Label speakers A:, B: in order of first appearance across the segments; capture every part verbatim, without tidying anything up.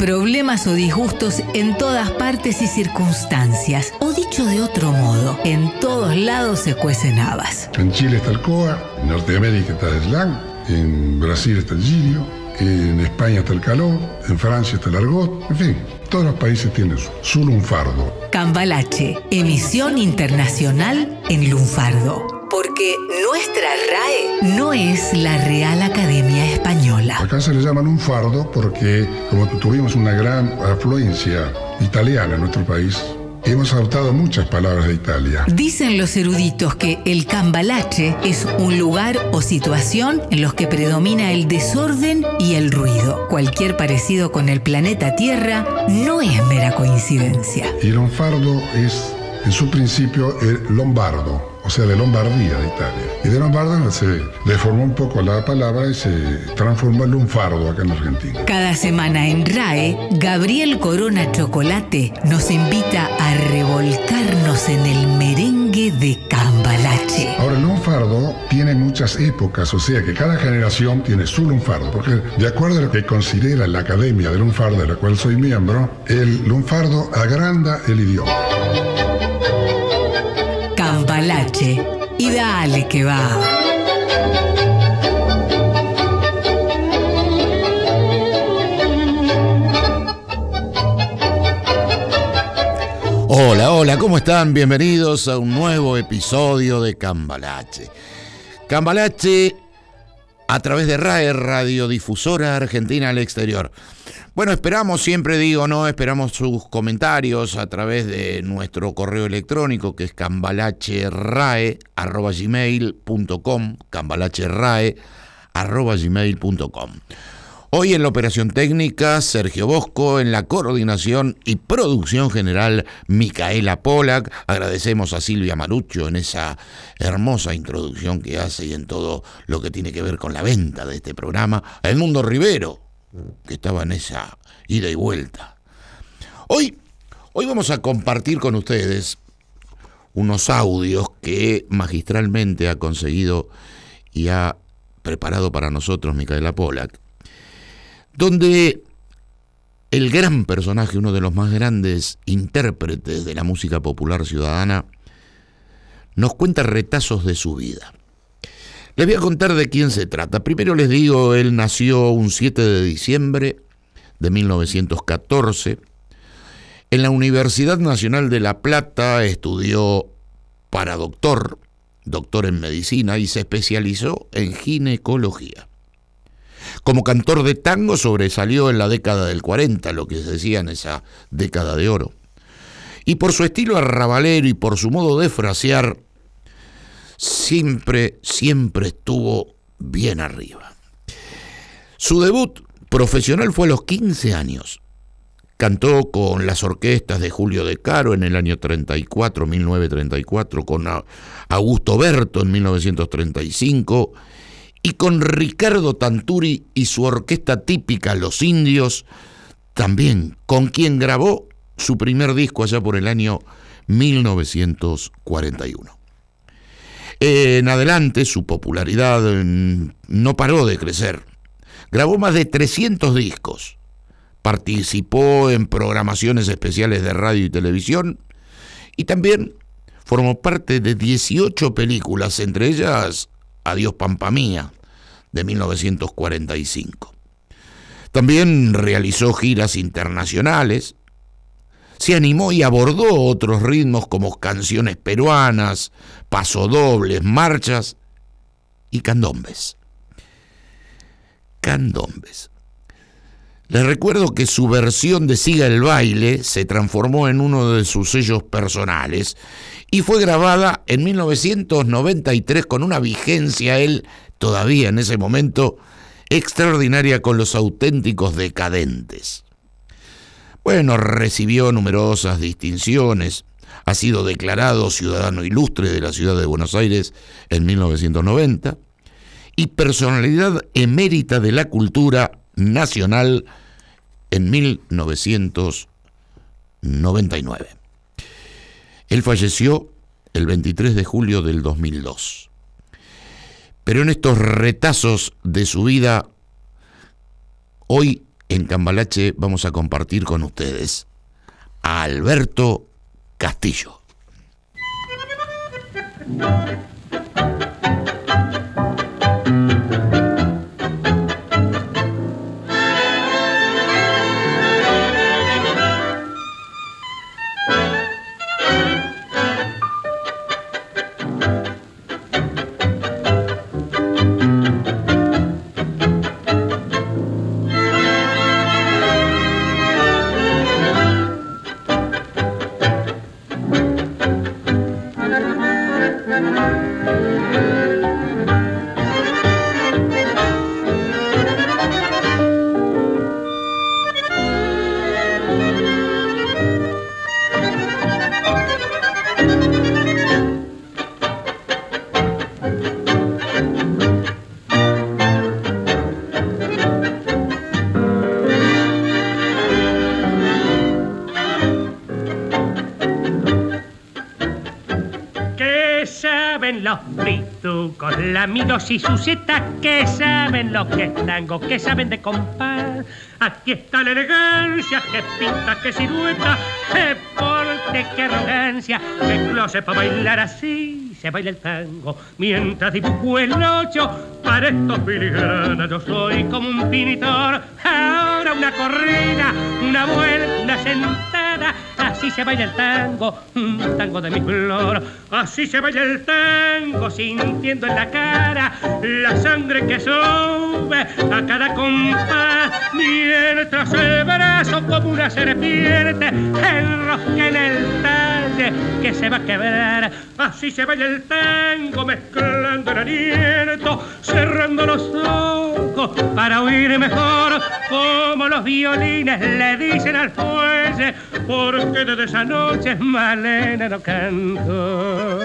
A: problemas o disgustos en todas partes y circunstancias. O dicho de otro modo, en todos lados se cuecen habas.
B: En Chile está el coa, en Norteamérica está el slang, en Brasil está el girio, en España está el calor, en Francia está el argot, en fin, todos los países tienen su, su lunfardo.
A: Cambalache, emisión internacional en lunfardo. Porque nuestra R A E no es la Real Academia Española.
B: Acá se le llama lunfardo porque, como tuvimos una gran afluencia italiana en nuestro país, hemos adoptado muchas palabras de Italia.
A: Dicen los eruditos que el cambalache es un lugar o situación en los que predomina el desorden y el ruido. Cualquier parecido con el planeta Tierra no es mera coincidencia.
B: Y el lunfardo es, en su principio, el lombardo, o sea, de Lombardía, de Italia. Y de lombardo se deformó un poco la palabra y se transformó en lunfardo acá en Argentina.
A: Cada semana en R A E, Gabriel Corona Chocolate nos invita a revolcarnos en el merengue de Cambalache.
B: Ahora, el lunfardo tiene muchas épocas, o sea que cada generación tiene su lunfardo, porque de acuerdo a lo que considera la Academia de Lunfardo, de la cual soy miembro, el lunfardo agranda el idioma.
A: Cambalache, y dale que va.
C: Hola, hola, ¿cómo están? Bienvenidos a un nuevo episodio de Cambalache. Cambalache a través de R A E, Radiodifusora Argentina al Exterior. Bueno, esperamos, siempre digo, ¿no? Esperamos sus comentarios a través de nuestro correo electrónico, que es cambalacherrae arroba gmail punto com, cambalacherrae arroba gmail punto com. Hoy en la operación técnica, Sergio Bosco, en la coordinación y producción general, Micaela Pollack. Agradecemos a Silvia Maruccio en esa hermosa introducción que hace y en todo lo que tiene que ver con la venta de este programa. A Edmundo Rivero, que estaba en esa ida y vuelta. Hoy, hoy vamos a compartir con ustedes unos audios que magistralmente ha conseguido y ha preparado para nosotros Micaela Pollack, donde el gran personaje, uno de los más grandes intérpretes de la música popular ciudadana, nos cuenta retazos de su vida. Les voy a contar de quién se trata. Primero les digo, él nació un siete de diciembre de mil novecientos catorce. En la Universidad Nacional de La Plata estudió para doctor, doctor en medicina, y se especializó en ginecología. Como cantor de tango sobresalió en la década del cuarenta, lo que se decía en esa década de oro. Y por su estilo arrabalero y por su modo de frasear, siempre, siempre estuvo bien arriba. Su debut profesional fue a los quince años. Cantó con las orquestas de Julio De Caro en el año treinta y cuatro, mil novecientos treinta y cuatro, con Augusto Berto en mil novecientos treinta y cinco, y con Ricardo Tanturi y su orquesta típica Los Indios, también con quien grabó su primer disco allá por el año mil novecientos cuarenta y uno. En adelante su popularidad no paró de crecer. Grabó más de trescientos discos, participó en programaciones especiales de radio y televisión y también formó parte de dieciocho películas, entre ellas Adiós Pampa Mía, de mil novecientos cuarenta y cinco. También realizó giras internacionales, se animó y abordó otros ritmos como canciones peruanas, pasodobles, marchas y candombes. Candombes. Les recuerdo que su versión de Siga el Baile se transformó en uno de sus sellos personales y fue grabada en mil novecientos noventa y tres con una vigencia, él todavía en ese momento, extraordinaria con Los Auténticos Decadentes. Bueno, recibió numerosas distinciones, ha sido declarado ciudadano ilustre de la ciudad de Buenos Aires en mil novecientos noventa y personalidad emérita de la cultura nacional en mil novecientos noventa y nueve. Él falleció el veintitrés de julio del dos mil dos. Pero en estos retazos de su vida, hoy en Cambalache vamos a compartir con ustedes a Alberto Castillo.
D: Los fritucos, lamidos y sucetas, que saben lo que es tango, que saben de compás. Aquí está la elegancia, que pinta, que silueta, que porte, que arrogancia, que closet para bailar así. Se baila el tango mientras dibujo el ocho. Para estos filigranas yo soy como un pintor. Ahora una corrida, una vuelta, una sentada. Así se baila el tango, un tango de mi flor. Así se baila el tango, sintiendo en la cara la sangre que sube a cada compás. Mientras el brazo como una serpiente enrosca en el talle que se va a quebrar. Así se baila el tango, mezclando el aliento, cerrando los ojos para oír mejor, como los violines le dicen al fuelle, porque desde esa noche Malena no canto.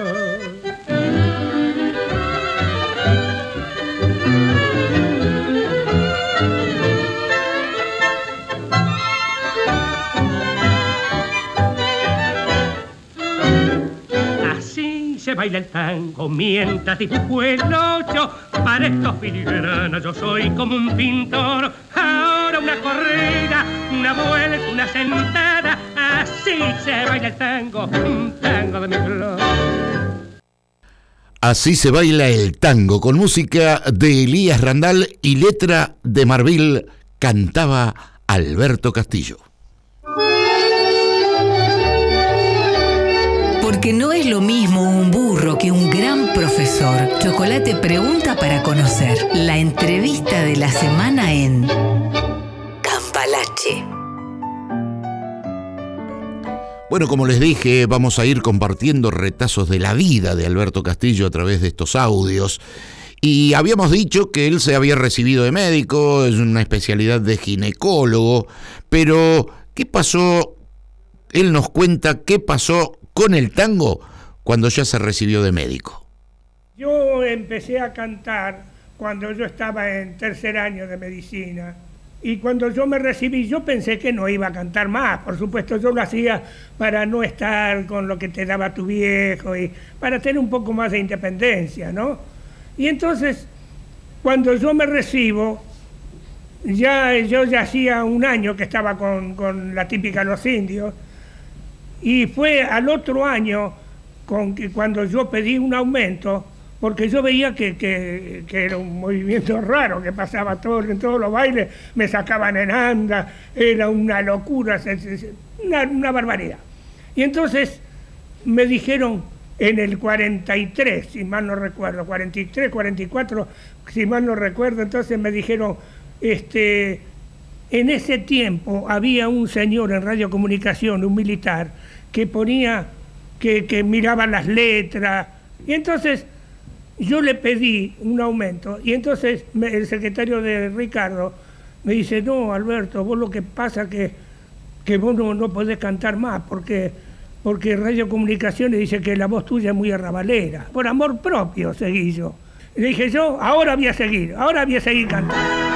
D: Se baila el tango mientras dibujo el ocho. Para estos filigranas yo soy como un pintor. Ahora una corrida, una vuelta, una sentada. Así se baila el tango, un tango de mi flor.
C: Así se baila el tango, con música de Elías Randal y letra de Marvil, cantaba Alberto Castillo.
A: Porque no es lo mismo un burro que un gran profesor. Chocolate pregunta para conocer. La entrevista de la semana en Cambalache.
C: Bueno, como les dije, vamos a ir compartiendo retazos de la vida de Alberto Castillo a través de estos audios. Y habíamos dicho que él se había recibido de médico, es una especialidad de ginecólogo, pero ¿qué pasó? Él nos cuenta qué pasó con el tango cuando ya se recibió de médico.
E: Yo empecé a cantar cuando yo estaba en tercer año de medicina, y cuando yo me recibí yo pensé que no iba a cantar más. Por supuesto, yo lo hacía para no estar con lo que te daba tu viejo y para tener un poco más de independencia, ¿no? Y entonces, cuando yo me recibo, ya yo ya hacía un año que estaba con, con la típica Los Indios. Y fue al otro año con que cuando yo pedí un aumento, porque yo veía que, que, que era un movimiento raro que pasaba todo, en todos los bailes, me sacaban en anda, era una locura, una, una barbaridad. Y entonces me dijeron en el cuarenta y tres, si mal no recuerdo, cuarenta y tres, cuarenta y cuatro, si mal no recuerdo, entonces me dijeron, este... en ese tiempo había un señor en radiocomunicación, un militar, que ponía, que, que miraba las letras, y entonces yo le pedí un aumento, y entonces me, el secretario de Ricardo me dice, no, Alberto, vos lo que pasa que, que vos no, no podés cantar más, porque, porque radiocomunicaciones dice que la voz tuya es muy arrabalera. Por amor propio seguí yo. Le dije yo, ahora voy a seguir, ahora voy a seguir cantando.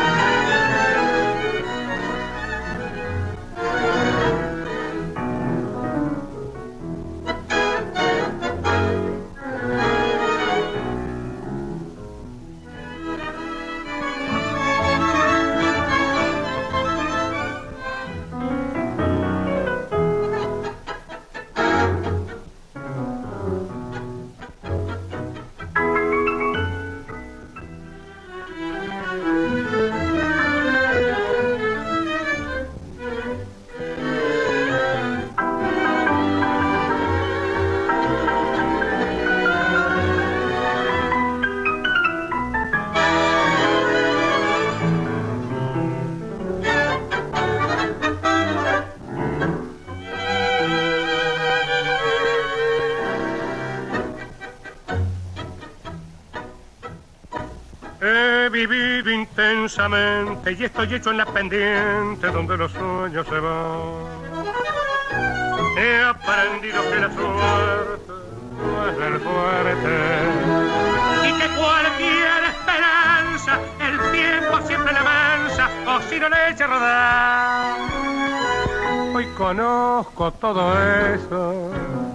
D: He vivido intensamente y estoy hecho en la pendiente donde los sueños se van. He aprendido que la suerte no es del fuerte y que cualquier esperanza el tiempo siempre la avanza o si no le echa a rodar. Hoy conozco todo eso,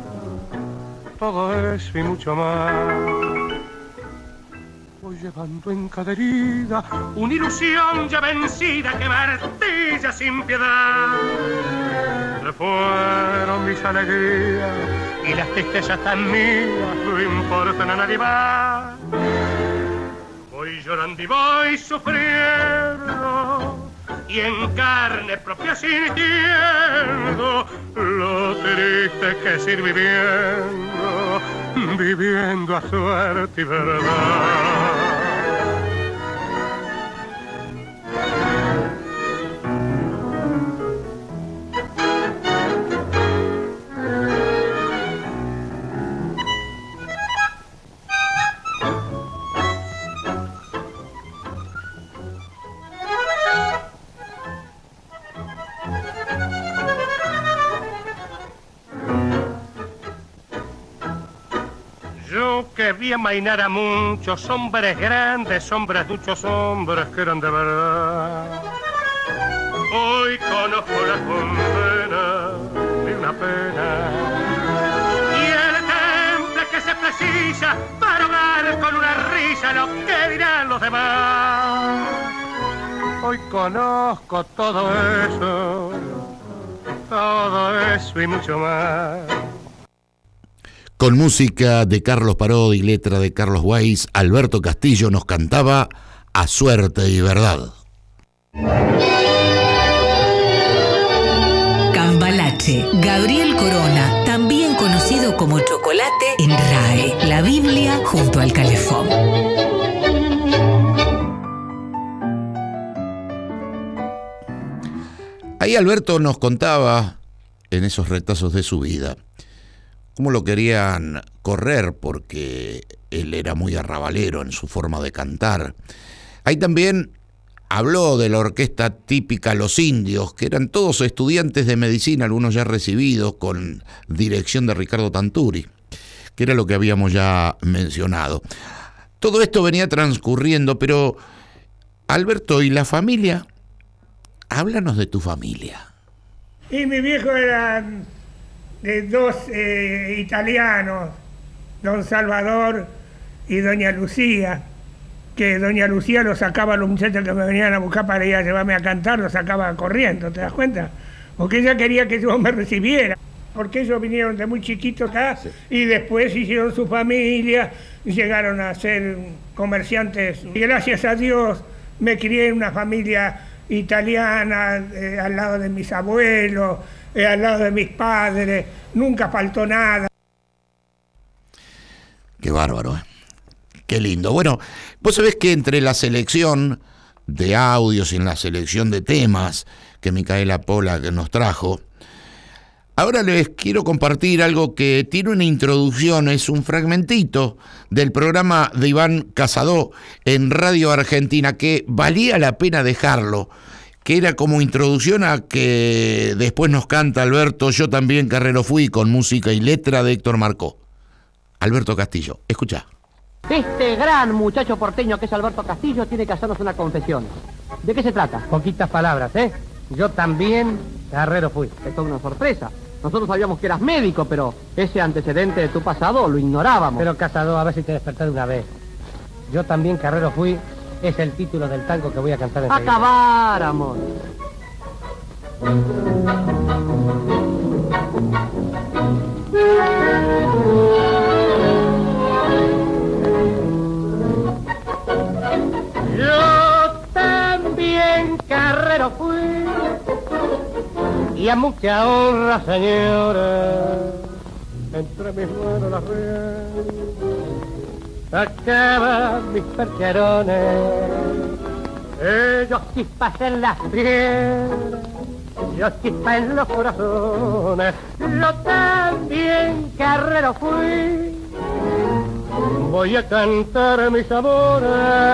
D: todo eso y mucho más. Voy llevando en cada herida una ilusión ya vencida que martilla sin piedad. Se fueron mis alegrías y las tristezas tan mías no importan a nadie más. Voy llorando y voy sufriendo y en carne propia sintiendo lo triste que es ir viviendo, viviendo a suerte y verdad. Que vi amainar a muchos hombres grandes, hombres duchos, hombres que eran de verdad. Hoy conozco la condena de una pena y el temple que se precisa para ahogar con una risa lo que dirán los demás. Hoy conozco todo eso, todo eso y mucho más.
C: Con música de Carlos Parodi y letra de Carlos Weiss, Alberto Castillo nos cantaba A Suerte y Verdad.
A: Cambalache, Gabriel Corona, también conocido como Chocolate en R A E, la Biblia junto al calefón.
C: Ahí Alberto nos contaba, en esos retazos de su vida, cómo lo querían correr porque él era muy arrabalero en su forma de cantar. Ahí también habló de la orquesta típica Los Indios, que eran todos estudiantes de medicina, algunos ya recibidos, con dirección de Ricardo Tanturi, que era lo que habíamos ya mencionado. Todo esto venía transcurriendo, pero Alberto, ¿y la familia? Háblanos de tu familia.
E: Y mi viejo era de dos eh, italianos, don Salvador y doña Lucía, que doña Lucía lo sacaba a los muchachos que me venían a buscar para ir a llevarme a cantar, lo sacaba corriendo, ¿te das cuenta? Porque ella quería que yo me recibiera, porque ellos vinieron de muy chiquitos acá, sí, y después hicieron su familia, llegaron a ser comerciantes, y gracias a Dios me crié en una familia italiana, eh, al lado de mis abuelos, Eh, al lado de mis padres, nunca faltó nada.
C: Qué bárbaro, ¿eh? Qué lindo. Bueno, vos sabés que entre la selección de audios y en la selección de temas que Micaela Pola nos trajo, ahora les quiero compartir algo que tiene una introducción, es un fragmentito del programa de Iván Casado en Radio Argentina, que valía la pena dejarlo, que era como introducción a que después nos canta Alberto, Yo también carrero fui, con música y letra de Héctor Marcó. Alberto Castillo, escucha.
F: Este gran muchacho porteño que es Alberto Castillo tiene que hacernos una confesión. ¿De qué se trata? Poquitas palabras, ¿eh? Yo también carrero fui. Esto es una sorpresa. Nosotros sabíamos que eras médico, pero ese antecedente de tu pasado lo ignorábamos.
G: Pero Casado, a ver si te despertás de una vez. Yo también carrero fui. Es el título del tango que voy a cantar en
F: ¡Acabáramos!
G: Yo también carrero fui y a mucha honra, señora, entre mis manos las reales acaban mis percherones, ellos chispas en las piedras, yo chispa en los corazones. Yo también carrero fui voy a cantar mis amores,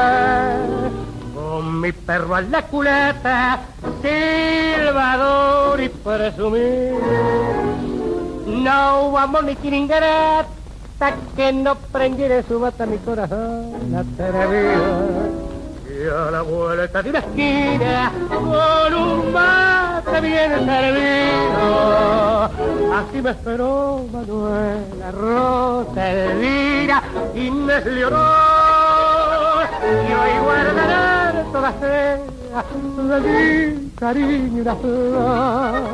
G: con mi perro a la culata, silbador y presumir. No vamos ni quiringarata, que no prendiera su bata mi corazón atrevido. Y a la vuelta de una esquina, con un mate bien servido, así me esperó Manuela, Rosa, Elvira, Inés Leonor. Y hoy guardarán todas ellas de mi cariño una flor.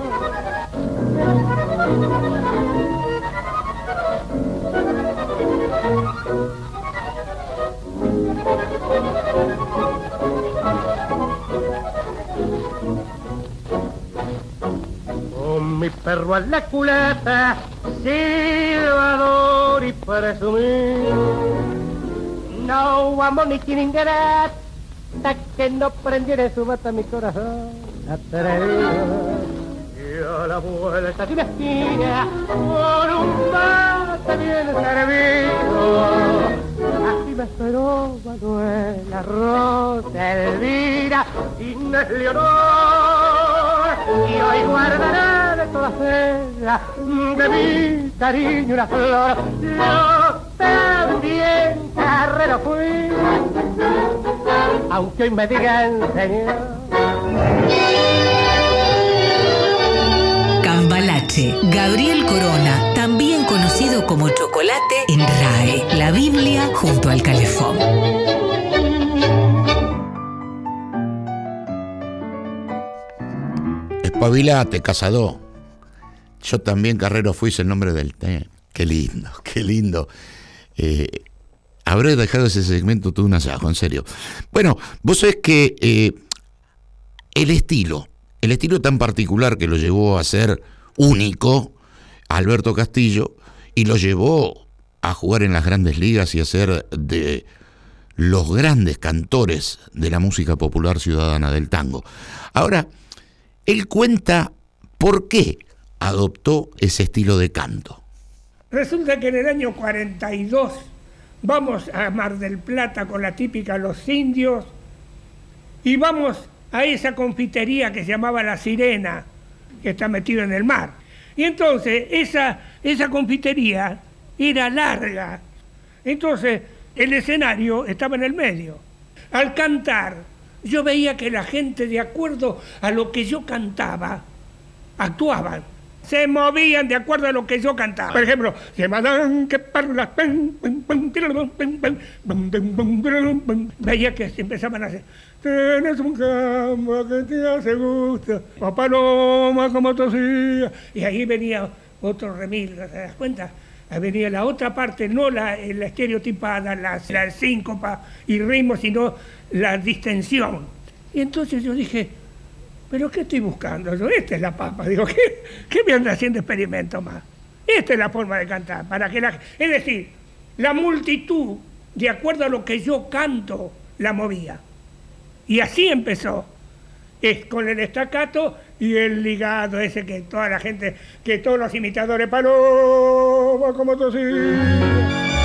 G: Con mi perro a la culata, silbador y presumir. No vamos ni quiringarata, que no prendiera su bata mi corazón atrevido. Y a la vuelta de una esquina, con un mate bien servido, así me esperó Manuela, Rosa, Elvira, Inés Leonor. Y hoy guardaré de todas ellas de mi cariño una flor. Yo también carrero fui, aunque hoy me digan señor.
A: Cambalache, Gabriel Corona, también conocido como Chocolate en R A E, la Biblia junto al calefón.
C: Espabilate, cazador. Yo también carrero fui, es el nombre del té. Qué lindo, qué lindo. Eh, habré dejado ese segmento todo un asajo, en serio. Bueno, vos sabés que eh, el estilo, el estilo tan particular que lo llevó a ser único, Alberto Castillo, y lo llevó a jugar en las grandes ligas y a ser de los grandes cantores de la música popular ciudadana del tango. Ahora, él cuenta por qué adoptó ese estilo de canto.
E: Resulta que en el año cuarenta y dos vamos a Mar del Plata con la típica Los Indios y vamos a esa confitería que se llamaba La Sirena, que está metido en el mar. Y entonces esa, esa confitería era larga. Entonces el escenario estaba en el medio. Al cantar, yo veía que la gente, de acuerdo a lo que yo cantaba, actuaban. Se movían de acuerdo a lo que yo cantaba. Por ejemplo, se mandan que parlas, veía que se empezaban a hacer. Tienes un campo que te hace gusto, o paloma como tosía. Y ahí venía otro remil, ¿te das cuenta? Ahí venía la otra parte, no la, la estereotipada, la, la síncopa y ritmo, sino la distensión. Y entonces yo dije, ¿pero qué estoy buscando? Yo, esta es la papa. Digo, ¿qué, qué me anda haciendo experimento más? Esta es la forma de cantar. Para que la, es decir, la multitud, de acuerdo a lo que yo canto, la movía. Y así empezó. Es con el estacato y el ligado ese que toda la gente, que todos los imitadores, paloma como tosía.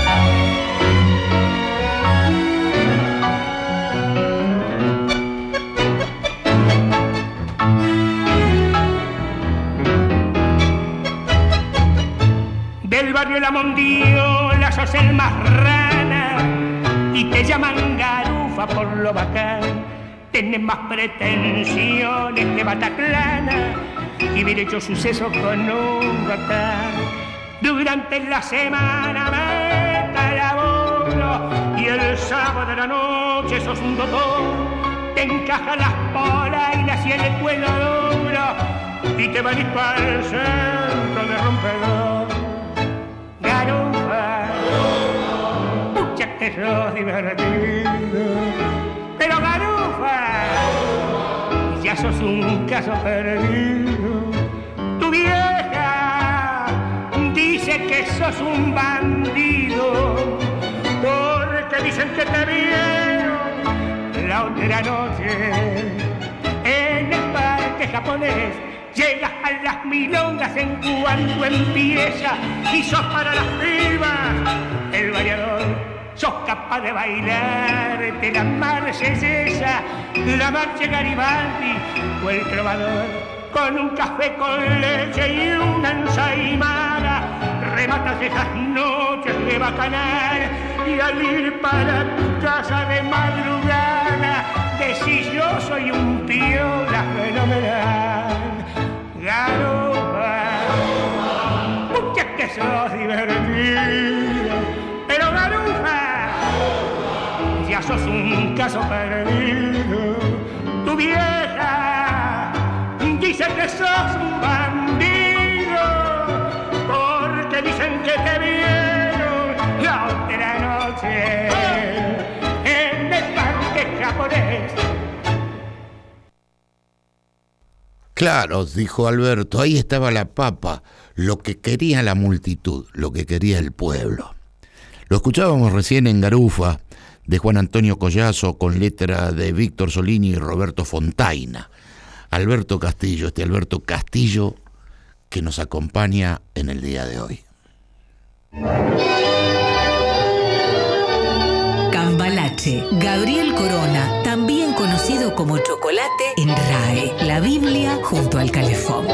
D: Del barrio La Mondiola sos el más rana y te llaman garufa por lo bacán. Tenés más pretensiones que Bataclana y bien hecho suceso con un bacán. Durante la semana meta laboro y el sábado de la noche sos un doctor. Te encaja las polainas y el escuelo duro y te venís para el centro de rompedor. Garufa, pucha que sos divertido, pero garufa, ya sos un caso perdido. Tu vieja dice que sos un bandido, porque dicen que te vieron la otra noche en el parque japonés. Llegas a las milongas en cuanto empieza y sos para las pibas el bañador, sos capaz de bailarte la marsellesa, la marcha Garibaldi o el trovador. Con un café con leche y una ensaimada, rematas esas noches de bacanal, y al ir para tu casa de madrugada, decís yo soy un piola fenomenal. Garufa, muchas que sos divertido, pero Garufa, ya sos un caso perdido. Tu vieja dice que sos un bandido, porque dicen que te vieron la otra noche en el parque japonés.
C: Claro, dijo Alberto, ahí estaba la papa, lo que quería la multitud, lo que quería el pueblo. Lo escuchábamos recién en Garufa, de Juan Antonio Collazo, con letra de Víctor Solini y Roberto Fontaina. Alberto Castillo, este Alberto Castillo que nos acompaña en el día de hoy.
A: Cambalache, Gabriel Corona, también conocido como Chocolate en RAE, la Biblia junto al calefón.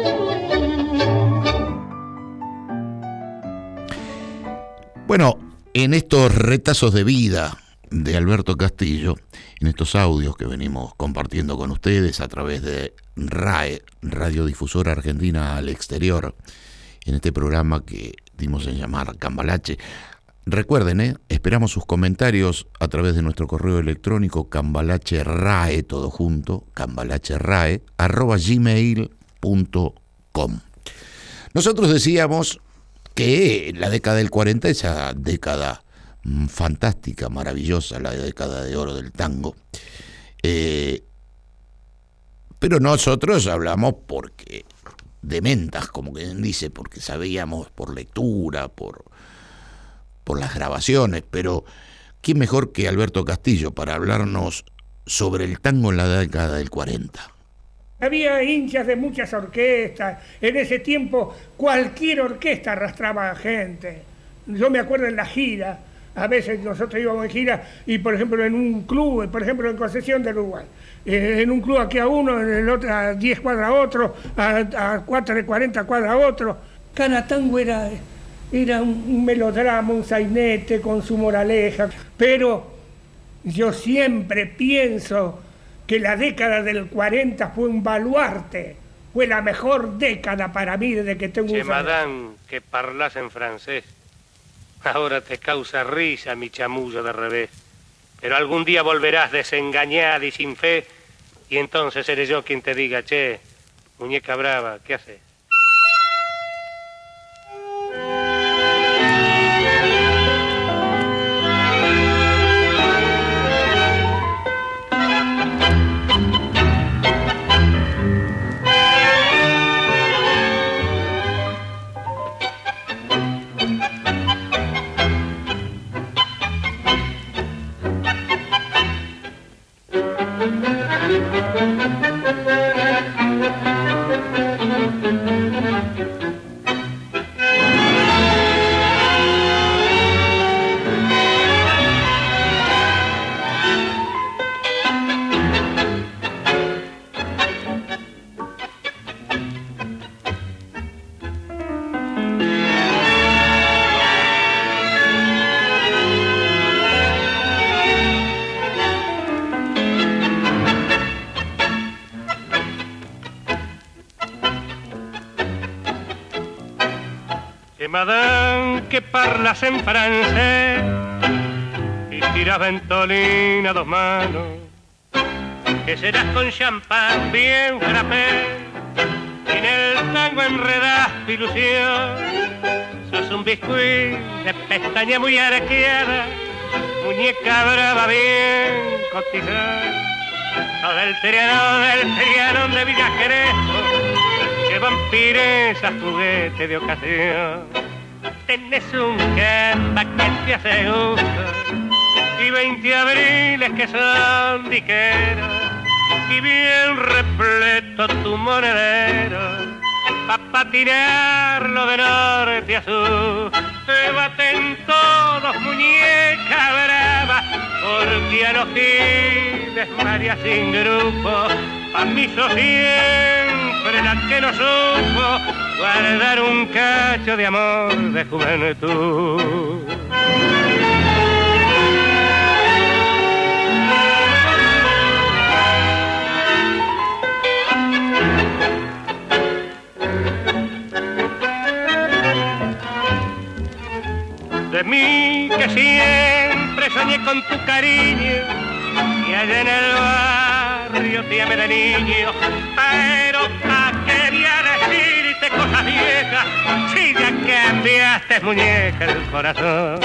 C: Bueno, en estos retazos de vida de Alberto Castillo, en estos audios que venimos compartiendo con ustedes a través de RAE, Radiodifusora Argentina al Exterior, en este programa que dimos en llamar Cambalache. Recuerden, ¿eh? esperamos sus comentarios a través de nuestro correo electrónico cambalacherrae, todo junto, cambalacherrae, arroba gmail punto com. Nosotros decíamos que la década del cuarenta, esa década fantástica, maravillosa, la década de oro del tango. Eh, pero nosotros hablamos porque de mentas, como quien dice, porque sabíamos por lectura, por, por las grabaciones, pero ¿quién mejor que Alberto Castillo para hablarnos sobre el tango en la década del cuarenta?
E: Había hinchas de muchas orquestas. En ese tiempo cualquier orquesta arrastraba gente. Yo me acuerdo en la gira. A veces nosotros íbamos en gira y, por ejemplo, en un club, por ejemplo, en Concepción del Uruguay, eh, en un club aquí a uno, en el otro a diez cuadras a otro, a, a cuatro de cuarenta cuadras a otro. Canatango era, era un melodrama, un sainete con su moraleja, pero yo siempre pienso que la década del cuarenta fue un baluarte, fue la mejor década para mí desde que tengo un...
H: Che, madame, que parlas en francés. Ahora te causa risa mi chamullo de revés. Pero algún día volverás desengañada y sin fe, y entonces seré yo quien te diga, che, muñeca brava, ¿qué haces? Madame, que parlas en francés y tiras ventolina a dos manos, que serás con champán bien frappé y en el tango enredás tu ilusión. Sos un biscuit de pestaña muy arqueada, muñeca brava bien cotizada, sos del triano, del triano de Villa Crespo, que vampiresa juguete de ocasión. Tenés un gamba que te hace gusto y veinte abriles que son diqueros y bien repleto tu monedero pa' patinarlo de norte a sur. te baten todos, muñeca brava, porque a los giles María sin grupo, pa' mí sos siempre la que no supo guardar un cacho de amor de juventud. De mí que siempre soñé con tu cariño y allá en el barrio te amé de niño, pero ¿a qué voy a decirte cosas viejas si ya cambiaste, muñeca, el corazón?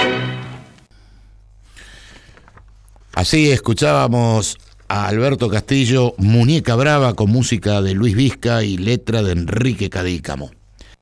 C: Así escuchábamos a Alberto Castillo, Muñeca Brava, con música de Luis Vizca y letra de Enrique Cadícamo.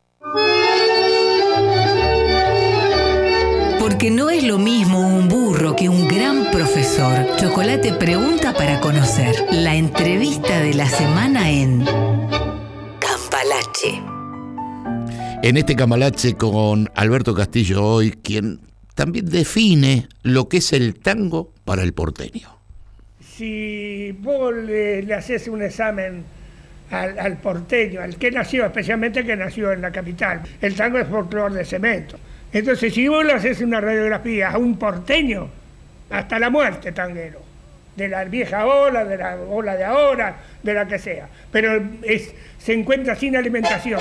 A: Porque no es lo mismo un burro que un gran profesor. Chocolate pregunta para conocer. La entrevista de la semana en Cambalache.
C: En este Cambalache con Alberto Castillo hoy, quien también define lo que es el tango para el porteño.
E: Si vos le, le haces un examen al, al porteño, al que nació, especialmente que nació en la capital, el tango es folclor de cemento. Entonces, si vos le haces una radiografía a un porteño, hasta la muerte tanguero, de la vieja ola, de la ola de ahora, de la que sea, pero es, se encuentra sin alimentación.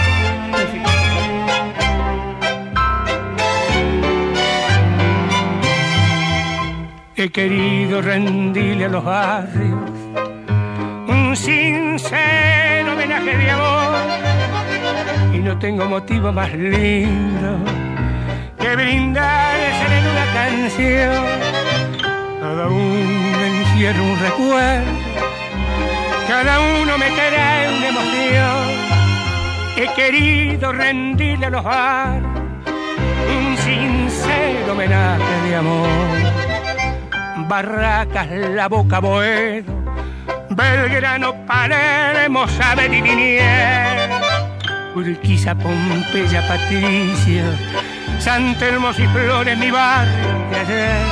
D: He querido rendirle a los barrios un sincero homenaje de amor y no tengo motivo más lindo que brindarse en una canción. Cada uno encierra un recuerdo, cada uno me trae una emoción. He querido rendirle a los barrios un sincero homenaje de amor. Barracas, La Boca, Boedo, Belgrano, Palermo, Sabel y Liniers, Urquiza, Pompeya, Patricio, San Telmo y Flores, mi barrio de ayer,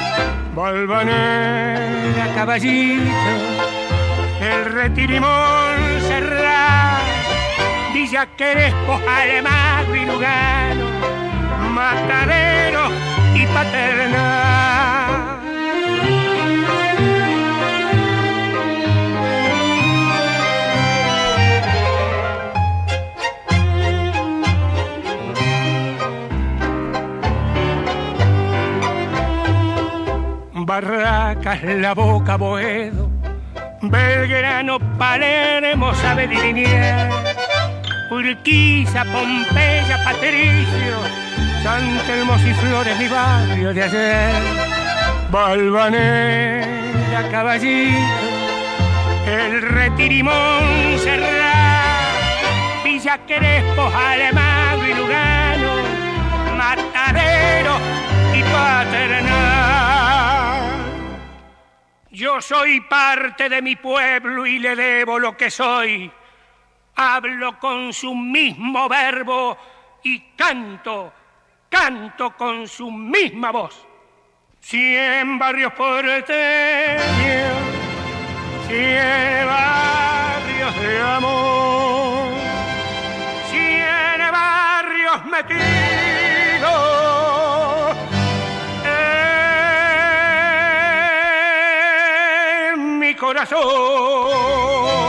D: Valvanera, Caballito, El Retiro y Montserrat, Villa Crespo, Alemán y Lugano, Matadero y Paternal. Barracas, La Boca, Boedo, Belgrano, Palermo, Sabel y Liniers, Urquiza, Pompeya, Patricio, San Telmo y Flores, mi barrio de ayer, Valvanera, Caballito, El Retiro y Montserrat, Villa Crespo, Alemán y Lugano, Matadero y Paternal. Yo soy parte de mi pueblo y le debo lo que soy. Hablo con su mismo verbo y canto, canto con su misma voz. Cien barrios porteños, cien barrios de amor, cien barrios metidos en mi corazón.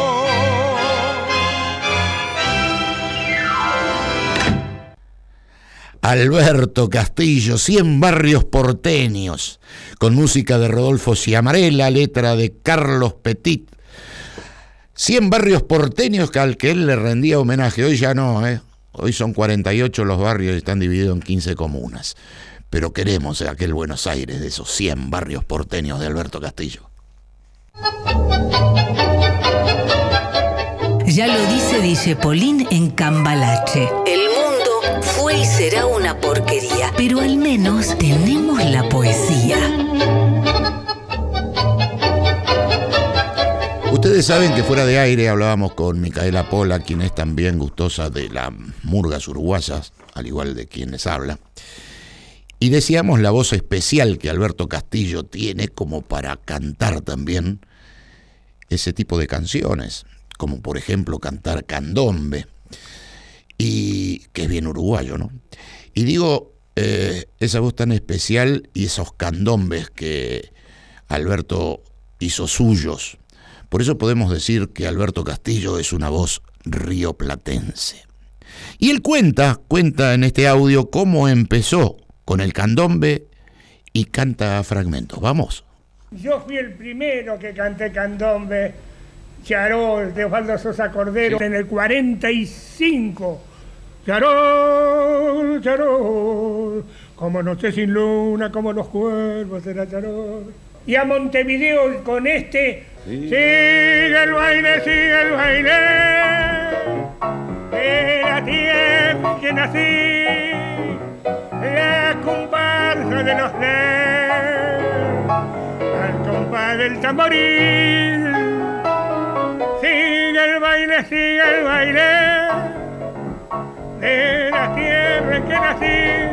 C: Alberto Castillo, cien barrios porteños, con música de Rodolfo Ciamarella, letra de Carlos Petit. cien barrios porteños al que él le rendía homenaje. Hoy ya no, ¿eh? Hoy son cuarenta y ocho los barrios y están divididos en quince comunas. Pero queremos aquel Buenos Aires de esos cien barrios porteños de Alberto Castillo.
A: Ya lo dice Dijepolín en Cambalache. El mundo fue y será una porquería, pero al menos tenemos la poesía.
C: Ustedes saben que fuera de aire hablábamos con Micaela Pola, quien es también gustosa de las murgas uruguayas, al igual de quien les habla. Y decíamos la voz especial que Alberto Castillo tiene como para cantar también ese tipo de canciones, como por ejemplo cantar candombe, y que es bien uruguayo, ¿no? Y digo, eh, esa voz tan especial y esos candombes que Alberto hizo suyos. Por eso podemos decir que Alberto Castillo es una voz rioplatense. Y él cuenta, cuenta en este audio cómo empezó con el candombe y canta fragmentos. Vamos.
E: Yo fui el primero que canté candombe, Charol, de Osvaldo Sosa Cordero, sí, en el cuarenta y cinco. Charol, Charol, como noche sin luna, como los cuervos era Charol. Y a Montevideo con este, sí. Sigue el baile, sigue el baile, de la tierra que nací, la comparsa de los negros, al compás del tamboril. Sigue el baile, sigue el baile, de la tierra en que nací,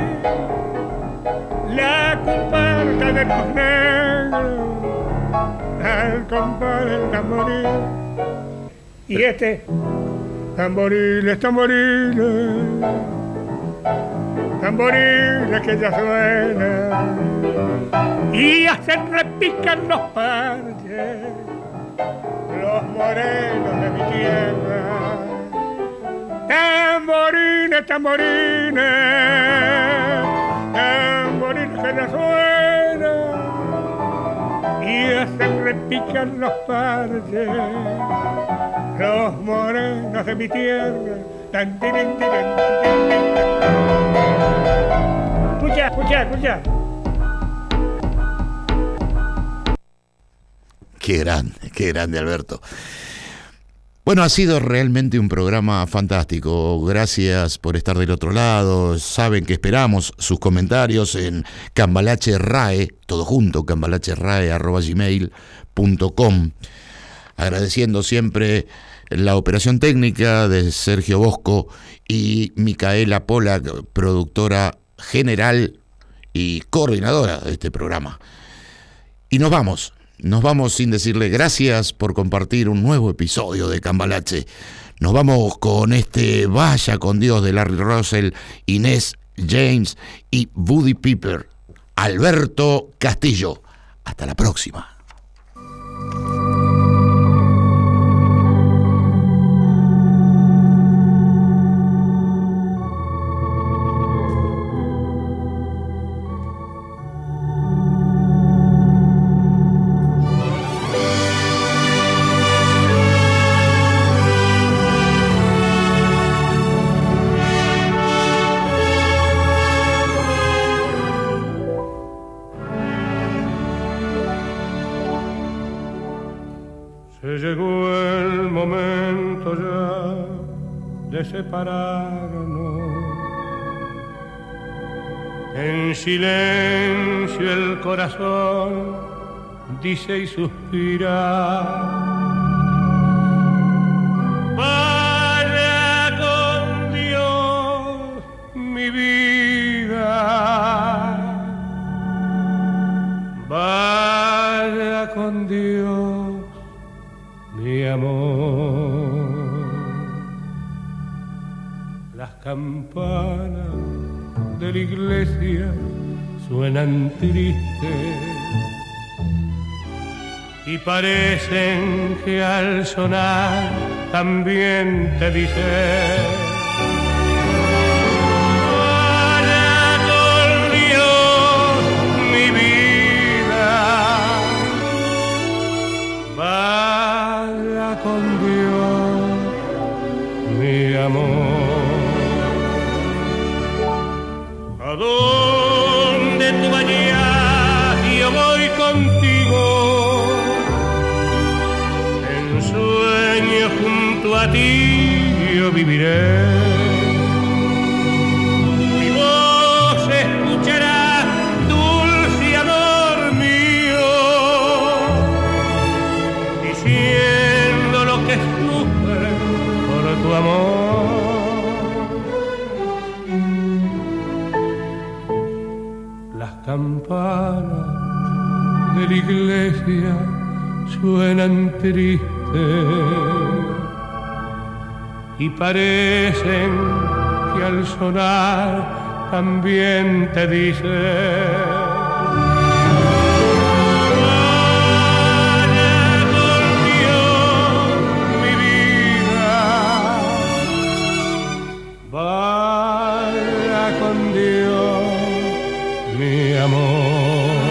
E: la comparsa de los negros, al compás del tamboril. Y este, tamboriles, tamboriles, tamboriles que ya suenan y hacen repicar los parches, los morenos de mi tierra. Tamborines, tamborines, tamborines que ya suenan y hacen repicar los parches, los morenos de mi tierra. Tan, tirin, tirin, tirin, tirin. Escucha, escucha, escucha.
C: Qué grande, qué grande, Alberto. Bueno, ha sido realmente un programa fantástico. Gracias por estar del otro lado. Saben que esperamos sus comentarios en cambalache.rae, todo junto, cambalache.rae arroba gmail punto com. Agradeciendo siempre la operación técnica de Sergio Bosco y Micaela Polak, productora general y coordinadora de este programa. Y nos vamos, nos vamos sin decirle gracias por compartir un nuevo episodio de Cambalache. Nos vamos con este Vaya con Dios de Larry Russell, Inés James y Buddy Piper. Alberto Castillo. Hasta la próxima.
H: Separarnos en silencio, el corazón dice y suspira. Vaya con Dios mi vida, vaya con Dios mi amor. Las campanas de la iglesia suenan tristes y parecen que al sonar también te dicen: vaya con Dios mi vida, vaya con Dios mi amor. A donde tú vayas yo voy contigo, en sueño junto a ti yo viviré. Mi voz escuchará, dulce amor mío, diciendo lo que sufre por tu amor. iglesia suenan tristes y parecen que al sonar también te dicen: vaya con Dios, mi amor.